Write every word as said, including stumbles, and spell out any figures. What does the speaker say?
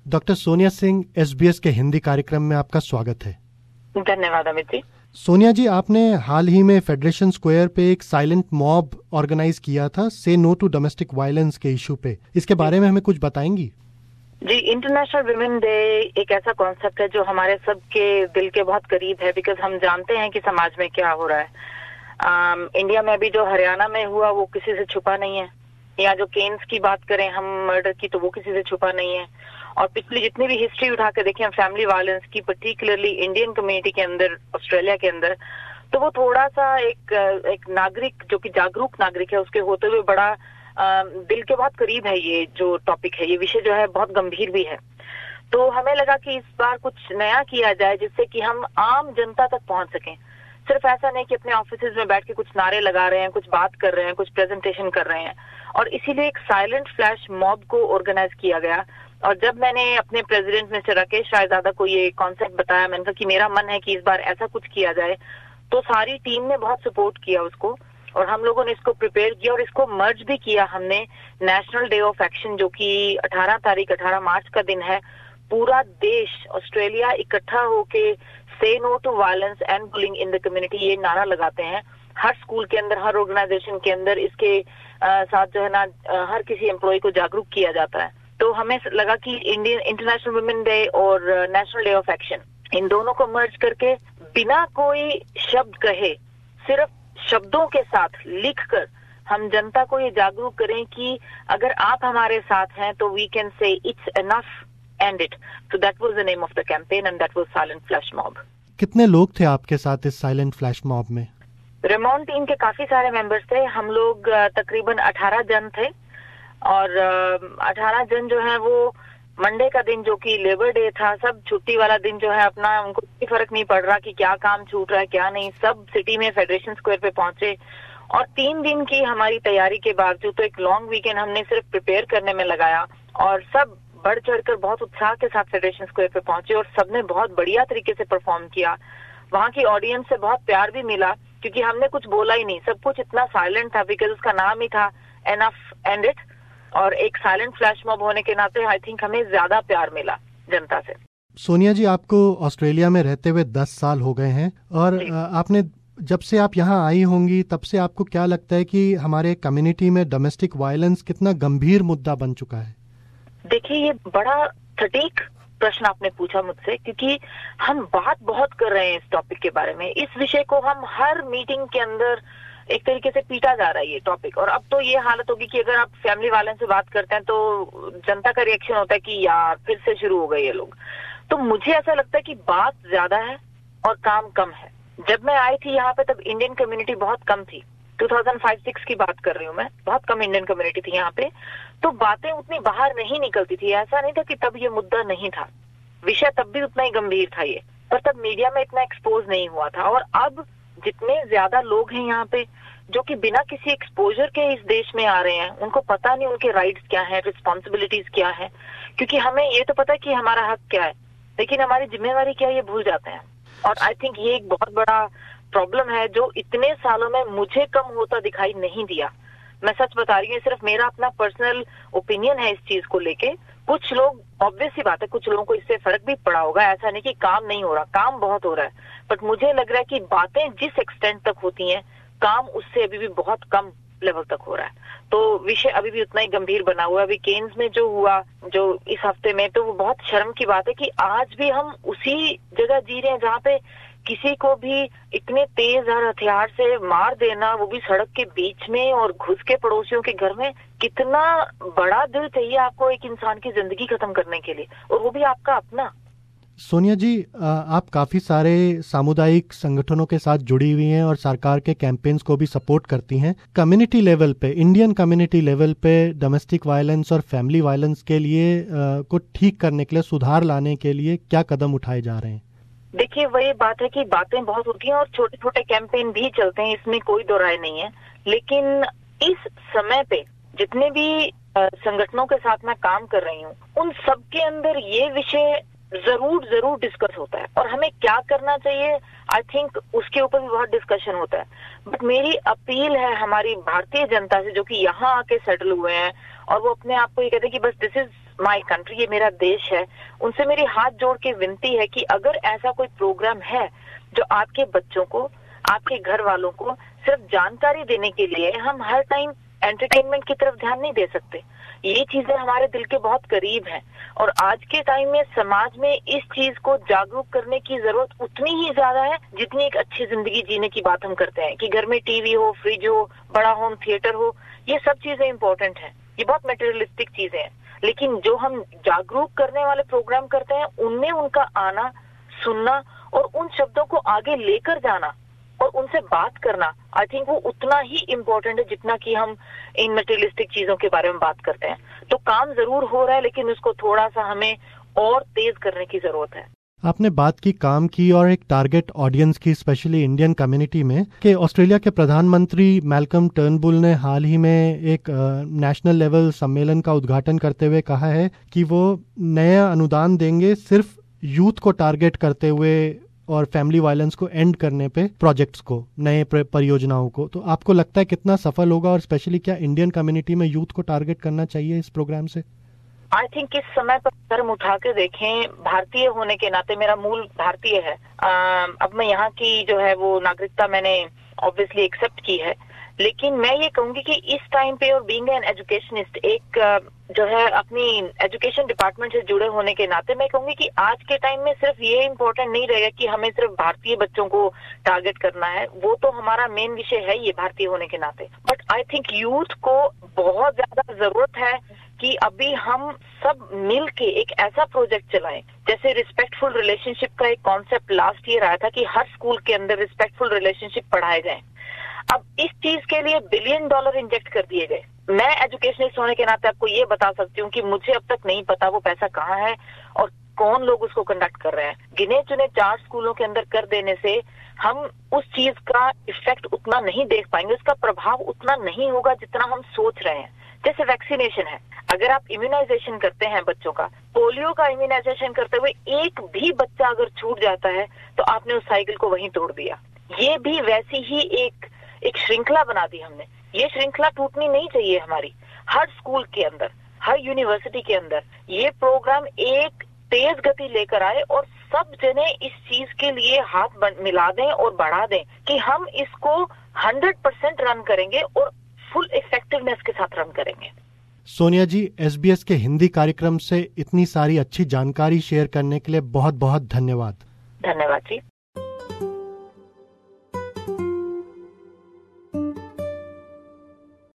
Doctor Sonia Singh, SBS के हिंदी कार्यक्रम में आपका स्वागत है। धन्यवाद अमित जी। सोनिया जी, आपने हाल ही में फेडरेशन स्क्वायर पे एक साइलेंट मॉब ऑर्गेनाइज किया था say no to domestic violence के इशू पे। इसके बारे में हमें कुछ बताएंगी? जी, इंटरनेशनल वुमेन डे एक ऐसा कॉन्सेप्ट है जो हमारे सबके दिल के बहुत करीब है, बिकॉज हम जानते हैं कि समाज में क्या हो रहा है। um, इंडिया में अभी जो हरियाणा में हुआ वो किसी से छुपा नहीं है, या जो केन्स की बात करें हम मर्डर की, तो वो किसी से छुपा नहीं है। और पिछली जितनी भी हिस्ट्री उठा के देखें हम फैमिली वायलेंस की, पर्टिकुलरली इंडियन कम्युनिटी के अंदर, ऑस्ट्रेलिया के अंदर, तो वो थोड़ा सा एक एक नागरिक जो कि जागरूक नागरिक है उसके होते हुए बड़ा आ, दिल के बहुत करीब है ये जो टॉपिक है। ये विषय जो है बहुत गंभीर भी है। तो हमें लगा कि इस बार कुछ नया किया जाए जिससे कि हम आम जनता तक पहुंच सकें। सिर्फ ऐसा नहीं कि अपने ऑफिस में बैठ के कुछ नारे लगा रहे हैं, कुछ बात कर रहे हैं, कुछ प्रेजेंटेशन कर रहे हैं। और इसीलिए एक साइलेंट फ्लैश मॉब को ऑर्गेनाइज किया गया। और जब मैंने अपने प्रेसिडेंट मिस्टर राकेश रायजादा को ये कॉन्सेप्ट बताया, मैंने कहा कि मेरा मन है कि इस बार ऐसा कुछ किया जाए, तो सारी टीम ने बहुत सपोर्ट किया उसको और हम लोगों ने इसको प्रिपेयर किया और इसको मर्ज भी किया हमने नेशनल डे ऑफ एक्शन, जो कि अठारह तारीख अठारह मार्च का दिन है। पूरा देश, ऑस्ट्रेलिया इकट्ठा होके say no to violence and bullying in the community ये नारा लगाते हैं। हर स्कूल के अंदर, हर ऑर्गेनाइजेशन के अंदर इसके आ, साथ जो है ना आ, हर किसी एम्प्लॉय को जागरूक किया जाता है। तो हमें लगा कि इंडियन इंटरनेशनल वुमेन डे और नेशनल डे ऑफ एक्शन, इन दोनों को मर्ज करके बिना कोई शब्द कहे, सिर्फ शब्दों के साथ लिखकर हम जनता को ये जागरूक करें कि अगर आप हमारे साथ हैं तो we can say it's enough, end it. So that was the name of the campaign and that was silent flash mob. कितने लोग थे आपके साथ इस साइलेंट फ्लैश मॉब में? रेमॉन टीम के काफी सारे मेंबर्स थे। हम लोग तकरीबन अठारह जन थे और अठारह जन जो है वो मंडे का दिन जो कि लेबर डे था, सब छुट्टी वाला दिन जो है अपना, उनको कोई फर्क नहीं पड़ रहा कि क्या काम छूट रहा है क्या नहीं, सब सिटी में फेडरेशन स्क्वायर पे पहुंचे। और तीन दिन की हमारी तैयारी के बावजूद तो एक लॉन्ग वीकेंड हमने सिर्फ प्रिपेयर करने में लगाया और सब बढ़ चढ़कर बहुत उत्साह के साथ फेडरेशन स्क्वायर पे पहुंचे और सबने बहुत बढ़िया तरीके से परफॉर्म किया। वहां की ऑडियंस से बहुत प्यार भी मिला क्योंकि हमने कुछ बोला ही नहीं, सब कुछ इतना साइलेंट था बिकॉज उसका नाम ही था एनफ एंड इट। और एक साइलेंट फ्लैश मॉब होने के नाते आई थिंक हमें ज्यादा प्यार मिला जनता से। सोनिया जी, आपको ऑस्ट्रेलिया में रहते हुए दस साल हो गए हैं और आपने जब से आप यहाँ आई होंगी तब से आपको क्या लगता है कि हमारे कम्युनिटी में डोमेस्टिक वायलेंस कितना गंभीर मुद्दा बन चुका है? देखिए, ये बड़ा सटीक प्रश्न आपने पूछा मुझसे, क्योंकि हम बात बहुत कर रहे हैं इस टॉपिक के बारे में। इस विषय को हम हर मीटिंग के अंदर एक तरीके से पीटा जा रहा है ये टॉपिक। और अब तो ये हालत होगी कि अगर आप फैमिली वाले से बात करते हैं तो जनता का रिएक्शन होता है कि यार फिर से शुरू हो गए ये लोग। तो मुझे ऐसा लगता है कि बात ज्यादा है और काम कम है। जब मैं आई थी यहाँ पे तब इंडियन कम्युनिटी बहुत कम थी। दो हज़ार पाँच छह की बात कर रही हूँ मैं, बहुत कम इंडियन कम्युनिटी थी यहाँ पे, तो बातें उतनी बाहर नहीं निकलती थी। ऐसा नहीं था कि तब ये मुद्दा नहीं था, विषय तब भी उतना ही गंभीर था ये, पर तब मीडिया में इतना एक्सपोज नहीं हुआ था। और अब जितने ज्यादा लोग हैं यहाँ पे जो कि बिना किसी एक्सपोजर के इस देश में आ रहे हैं, उनको पता नहीं उनके राइट्स क्या हैं, रिस्पॉन्सिबिलिटीज क्या है, क्योंकि हमें ये तो पता है कि हमारा हक क्या है, लेकिन हमारी जिम्मेवारी क्या है ये भूल जाते हैं। और आई थिंक ये एक बहुत बड़ा प्रॉब्लम है जो इतने सालों में मुझे कम होता दिखाई नहीं दिया। मैं सच बता रही हूँ, सिर्फ मेरा अपना पर्सनल ओपिनियन है इस चीज को लेके। कुछ लोग, ऑब्वियस सी बात है, कुछ लोगों को इससे फर्क भी पड़ा होगा, ऐसा नहीं कि काम नहीं हो रहा, काम बहुत हो रहा है, बट मुझे लग रहा है कि बातें जिस एक्सटेंट तक होती हैं, काम उससे अभी भी बहुत कम लेवल तक हो रहा है। तो विषय अभी भी उतना ही गंभीर बना हुआ है। अभी केन्स में जो हुआ जो इस हफ्ते में, तो वो बहुत शर्म की बात है कि आज भी हम उसी जगह जी रहे हैं जहाँ पे किसी को भी इतने तेज हर हथियार से मार देना, वो भी सड़क के बीच में और घुस के पड़ोसियों के घर में। कितना बड़ा दिल चाहिए आपको एक इंसान की जिंदगी खत्म करने के लिए, और वो भी आपका अपना। सोनिया जी, आप काफ़ी सारे सामुदायिक संगठनों के साथ जुड़ी हुई हैं और सरकार के कैंपेन्स को भी सपोर्ट करती हैं। कम्युनिटी लेवल पे, इंडियन कम्युनिटी लेवल पे डोमेस्टिक वायलेंस और फैमिली वायलेंस के लिए आ, को ठीक करने के लिए, सुधार लाने के लिए क्या कदम उठाए जा रहे हैं? देखिए, वही बात है कि बातें बहुत होती हैं और छोटे छोटे कैंपेन भी चलते हैं, इसमें कोई दो राय नहीं है। लेकिन इस समय पे जितने भी संगठनों के साथ मैं काम कर रही हूँ, उन सब के अंदर ये विषय जरूर जरूर डिस्कस होता है और हमें क्या करना चाहिए, आई थिंक उसके ऊपर भी बहुत डिस्कशन होता है। बट मेरी अपील है हमारी भारतीय जनता से, जो कि यहाँ आके सेटल हुए हैं और वो अपने आप को ये कहते हैं कि बस दिस इज माय कंट्री, ये मेरा देश है, उनसे मेरी हाथ जोड़ के विनती है कि अगर ऐसा कोई प्रोग्राम है जो आपके बच्चों को, आपके घर वालों को सिर्फ जानकारी देने के लिए, हम हर टाइम एंटरटेनमेंट की तरफ ध्यान नहीं दे सकते। ये चीजें हमारे दिल के बहुत करीब हैं और आज के टाइम में समाज में इस चीज को जागरूक करने की जरूरत उतनी ही ज्यादा है जितनी एक अच्छी जिंदगी जीने की बात हम करते हैं कि घर में टीवी हो, फ्रिज हो, बड़ा होम थिएटर हो, ये सब चीजें इंपॉर्टेंट हैं, ये बहुत मटेरियलिस्टिक चीजें हैं। लेकिन जो हम जागरूक करने वाले प्रोग्राम करते हैं उनमें उनका आना, सुनना और उन शब्दों को आगे लेकर जाना और उनसे बात करना, आई थिंक वो उतना ही इम्पोर्टेंट है जितना कि हम इन मटेरियलिस्टिक चीजों के बारे में बात करते हैं। तो काम जरूर हो रहा है लेकिन उसको थोड़ा सा हमें और तेज करने की जरूरत है। आपने बात की काम की और एक टारगेट ऑडियंस की, स्पेशली इंडियन कम्युनिटी में, कि ऑस्ट्रेलिया के प्रधानमंत्री मैल्कम टर्नबुल ने हाल ही में एक नेशनल लेवल सम्मेलन का उद्घाटन करते हुए कहा है कि वो नया अनुदान देंगे सिर्फ यूथ को टारगेट करते हुए और फैमिली वायलेंस को एंड करने पे, प्रोजेक्ट्स को, नए परियोजनाओं को। तो आपको लगता है कितना सफल होगा और स्पेशली क्या इंडियन कम्युनिटी में यूथ को टारगेट करना चाहिए इस प्रोग्राम से? आई थिंक इस समय पर अगर हम उठा के देखें, भारतीय होने के नाते, मेरा मूल भारतीय है, आ, अब मैं यहाँ की जो है वो नागरिकता मैंने ऑब्वियसली एक्सेप्ट की है, लेकिन मैं ये कहूंगी कि इस टाइम पे और बीइंग एन एजुकेशनिस्ट, एक जो है अपनी एजुकेशन डिपार्टमेंट से जुड़े होने के नाते मैं कहूंगी कि आज के टाइम में सिर्फ ये इम्पोर्टेंट नहीं रहेगा कि हमें सिर्फ भारतीय बच्चों को टारगेट करना है, वो तो हमारा मेन विषय है ये भारतीय होने के नाते, बट आई थिंक यूथ को बहुत ज्यादा जरूरत है कि अभी हम सब मिल के एक ऐसा प्रोजेक्ट चलाएं, जैसे रिस्पेक्टफुल रिलेशनशिप का एक कॉन्सेप्ट लास्ट ईयर आया था कि हर स्कूल के अंदर रिस्पेक्टफुल रिलेशनशिप पढ़ाए जाएं। अब इस चीज के लिए बिलियन डॉलर इंजेक्ट कर दिए गए। मैं एजुकेशनिस्ट होने के नाते आपको ये बता सकती हूँ कि मुझे अब तक नहीं पता वो पैसा कहाँ है और कौन लोग उसको कंडक्ट कर रहे हैं। गिने चुने चार स्कूलों के अंदर कर देने से हम उस चीज का इफेक्ट उतना नहीं देख पाएंगे, उसका प्रभाव उतना नहीं होगा जितना हम सोच रहे हैं। जैसे वैक्सीनेशन है, अगर आप इम्यूनाइजेशन करते हैं बच्चों का, पोलियो का इम्यूनाइजेशन करते हुए एक भी बच्चा अगर छूट जाता है तो आपने उस साइकिल को वहीं तोड़ दिया। ये भी वैसी ही एक एक श्रृंखला बना दी हमने। ये श्रृंखला टूटनी नहीं चाहिए हमारी। हर स्कूल के अंदर, हर यूनिवर्सिटी के अंदर ये प्रोग्राम एक तेज गति लेकर आए और सब जने इस चीज के लिए हाथ मिला दें और बढ़ा दें कि हम इसको हंड्रेड परसेंट रन करेंगे और फुल इफेक्टिवनेस के साथ रन करेंगे। सोनिया जी, एसबीएस के हिंदी कार्यक्रम से इतनी सारी अच्छी जानकारी शेयर करने के लिए बहुत बहुत धन्यवाद। धन्यवाद जी।